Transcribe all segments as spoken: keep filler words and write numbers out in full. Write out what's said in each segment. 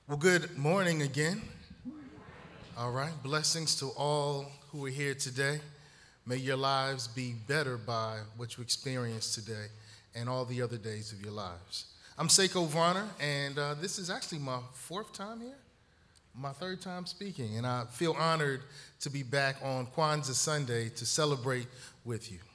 Well, good morning again. All right. Blessings to all who are here today. May your lives be better by what you experience today and all the other days of your lives. I'm Seiko Varner, and uh, this is actually my fourth time here, my third time speaking, and I feel honored to be back on Kwanzaa Sunday to celebrate with you.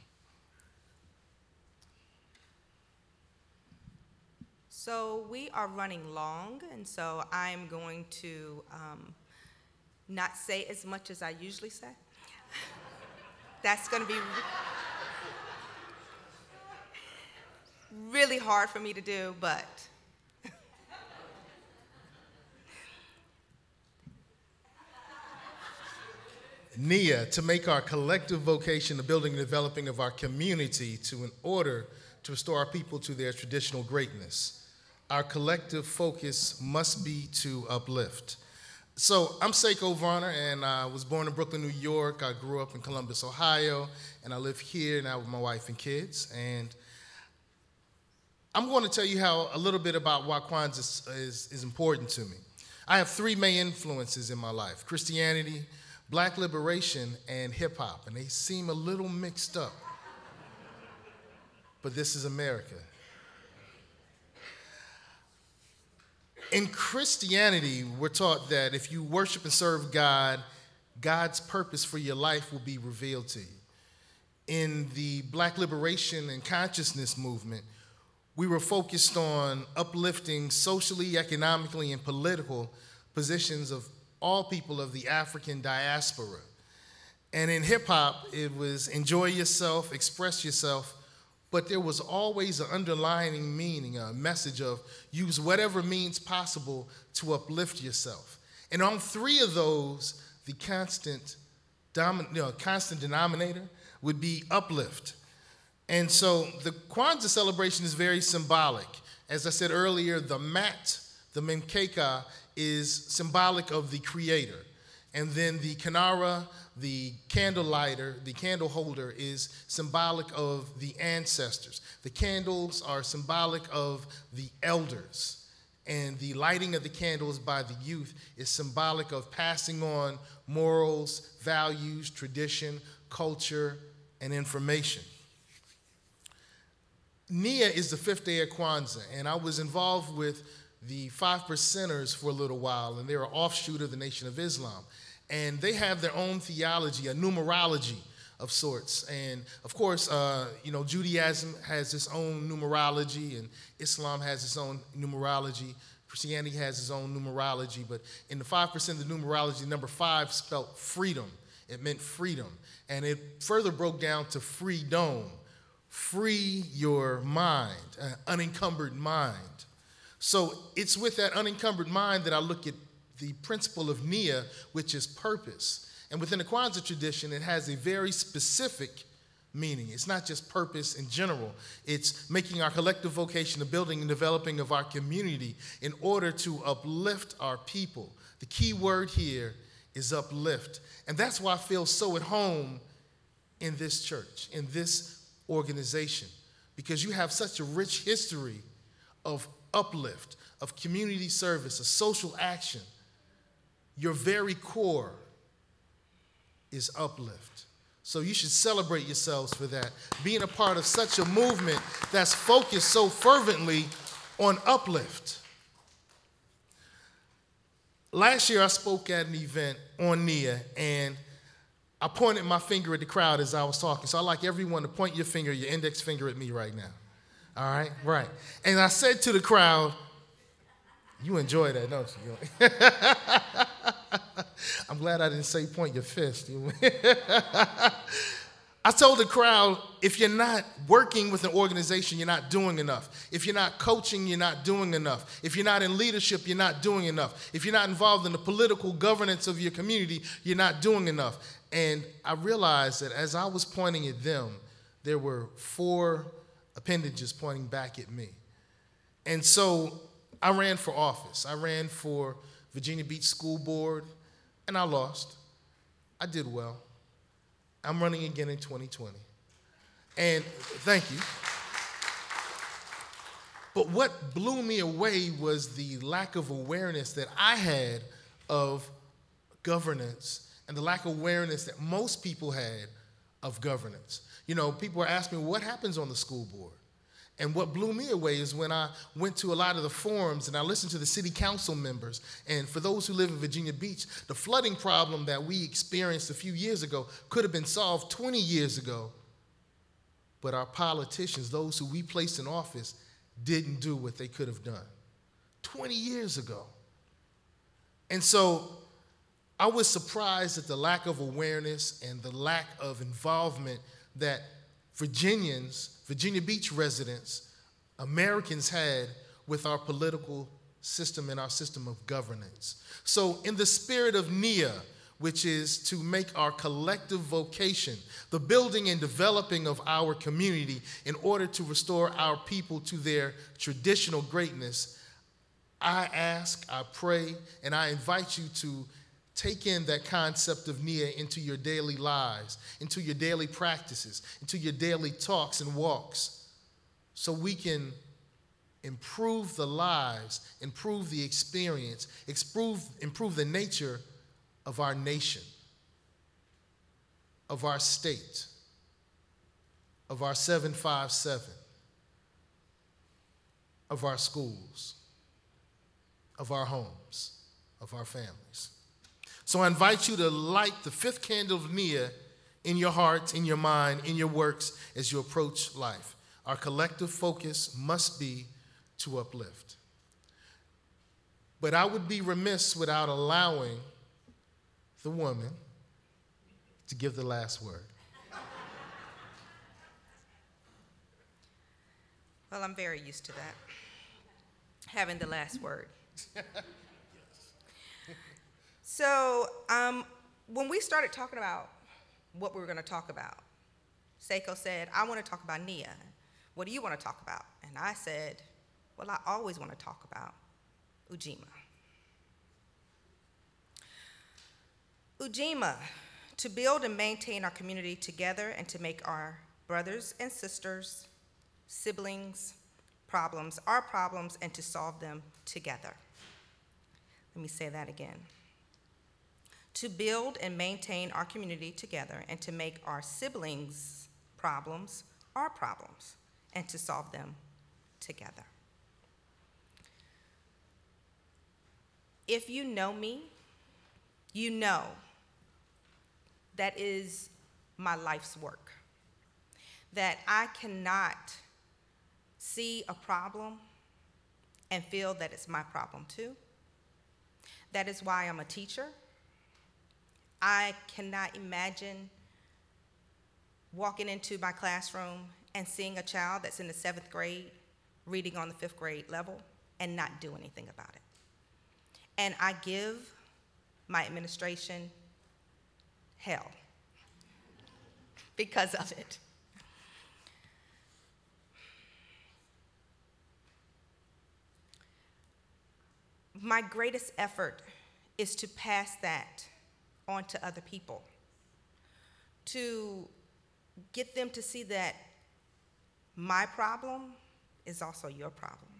So we are running long, and so I'm going to um, not say as much as I usually say. That's going to be re- really hard for me to do, but N I A, to make our collective vocation the building and developing of our community to in order to restore our people to their traditional greatness. Our collective focus must be to uplift. So I'm Seiko Varner, and I was born in Brooklyn, New York. I grew up in Columbus, Ohio, and I live here now with my wife and kids. And I'm going to tell you how a little bit about why Kwanzaa is, is, is important to me. I have three main influences in my life: Christianity, Black liberation, and hip hop. And they seem a little mixed up, but this is America. In Christianity, we're taught that if you worship and serve God, God's purpose for your life will be revealed to you. In the Black liberation and consciousness movement, we were focused on uplifting socially, economically, and political positions of all people of the African diaspora. And in hip hop, it was enjoy yourself, express yourself, but there was always an underlying meaning, a message of use whatever means possible to uplift yourself. And on three of those, the constant, domin- you know, constant denominator would be uplift. And so the Kwanzaa celebration is very symbolic. As I said earlier, the mat, the memkeka, is symbolic of the Creator. And then the kinara, the candle lighter, the candle holder, is symbolic of the ancestors. The candles are symbolic of the elders. And the lighting of the candles by the youth is symbolic of passing on morals, values, tradition, culture, and information. N I A is the fifth day of Kwanzaa, and I was involved with the Five Percenters for a little while, and they're an offshoot of the Nation of Islam. And they have their own theology, a numerology of sorts. And of course, uh, you know, Judaism has its own numerology, and Islam has its own numerology. Christianity has its own numerology. But in the five percent of the numerology, number five spelled freedom. It meant freedom. And it further broke down to freedom. Free your mind, an unencumbered mind. So it's with that unencumbered mind that I look at the principle of N I A, which is purpose. And within the Kwanzaa tradition, it has a very specific meaning. It's not just purpose in general. It's making our collective vocation the building and developing of our community in order to uplift our people. The key word here is uplift. And that's why I feel so at home in this church, in this organization, because you have such a rich history of uplift, of community service, of social action. Your very core is uplift. So you should celebrate yourselves for that, being a part of such a movement that's focused so fervently on uplift. Last year, I spoke at an event on N I A, and I pointed my finger at the crowd as I was talking. So I'd like everyone to point your finger, your index finger at me right now. All right? Right. And I said to the crowd, you enjoy that, don't you? I'm glad I didn't say point your fist. I told the crowd, if you're not working with an organization, you're not doing enough. If you're not coaching, you're not doing enough. If you're not in leadership, you're not doing enough. If you're not involved in the political governance of your community, you're not doing enough. And I realized that as I was pointing at them, there were four appendages pointing back at me. And so I ran for office. I ran for Virginia Beach School Board, and I lost. I did well. I'm running again in twenty twenty. And thank you. But what blew me away was the lack of awareness that I had of governance and the lack of awareness that most people had of governance. You know, people were asking me, what happens on the school board? And what blew me away is when I went to a lot of the forums and I listened to the city council members. And for those who live in Virginia Beach, the flooding problem that we experienced a few years ago could have been solved twenty years ago. But our politicians, those who we placed in office, didn't do what they could have done twenty years ago. And so I was surprised at the lack of awareness and the lack of involvement that Virginians, Virginia Beach residents, Americans had with our political system and our system of governance. So in the spirit of N I A, which is to make our collective vocation, the building and developing of our community in order to restore our people to their traditional greatness, I ask, I pray, and I invite you to take in that concept of N I A into your daily lives, into your daily practices, into your daily talks and walks, so we can improve the lives, improve the experience, improve, improve the nature of our nation, of our state, of our seven five seven, of our schools, of our homes, of our families. So I invite you to light the fifth candle of N I A in your heart, in your mind, in your works as you approach life. Our collective focus must be to uplift. But I would be remiss without allowing the woman to give the last word. Well, I'm very used to that, having the last word. So um, when we started talking about what we were going to talk about, Seiko said, I want to talk about N I A. What do you want to talk about? And I said, well, I always want to talk about Ujima. Ujima, to build and maintain our community together and to make our brothers and sisters, siblings, problems our problems and to solve them together. Let me say that again. To build and maintain our community together and to make our siblings' problems our problems and to solve them together. If you know me, you know that is my life's work. That I cannot see a problem and feel that it's my problem too. That is why I'm a teacher. I cannot imagine walking into my classroom and seeing a child that's in the seventh grade reading on the fifth grade level and not do anything about it. And I give my administration hell because of it. My greatest effort is to pass that on to other people, to get them to see that my problem is also your problem.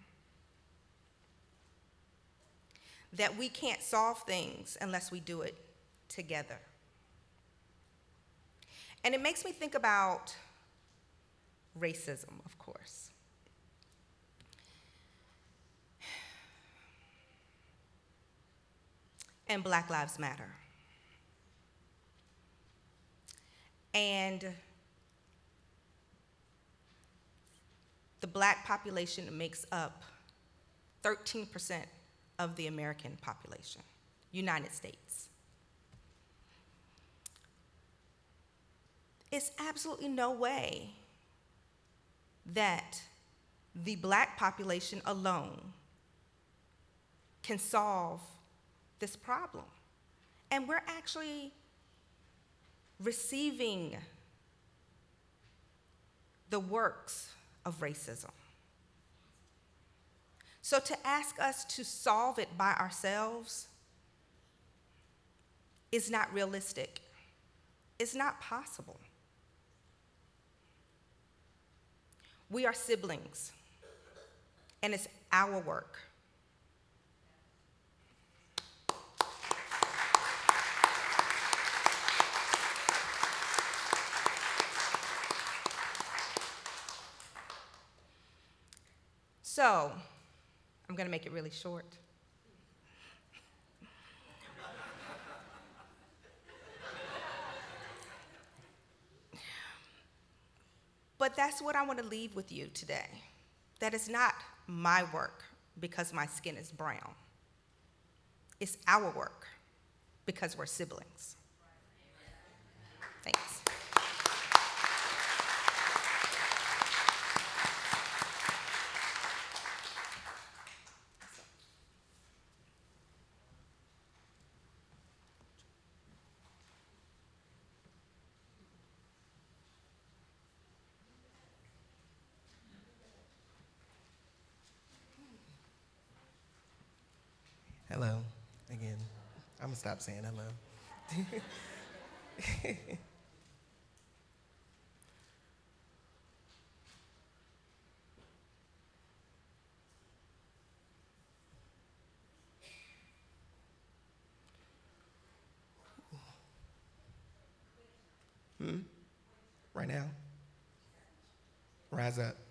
That we can't solve things unless we do it together. And it makes me think about racism, of course. And Black Lives Matter. And the black population makes up thirteen percent of the American population, United States. It's absolutely no way that the black population alone can solve this problem. And we're actually receiving the works of racism. So to ask us to solve it by ourselves is not realistic. It's not possible. We are siblings. and it's our work. So, I'm going to make it really short. But that's what I want to leave with you today. That it's not my work because my skin is brown. It's our work because we're siblings. Thanks. Hello, again. I'm gonna stop saying hello. Hmm? Right now? Rise up.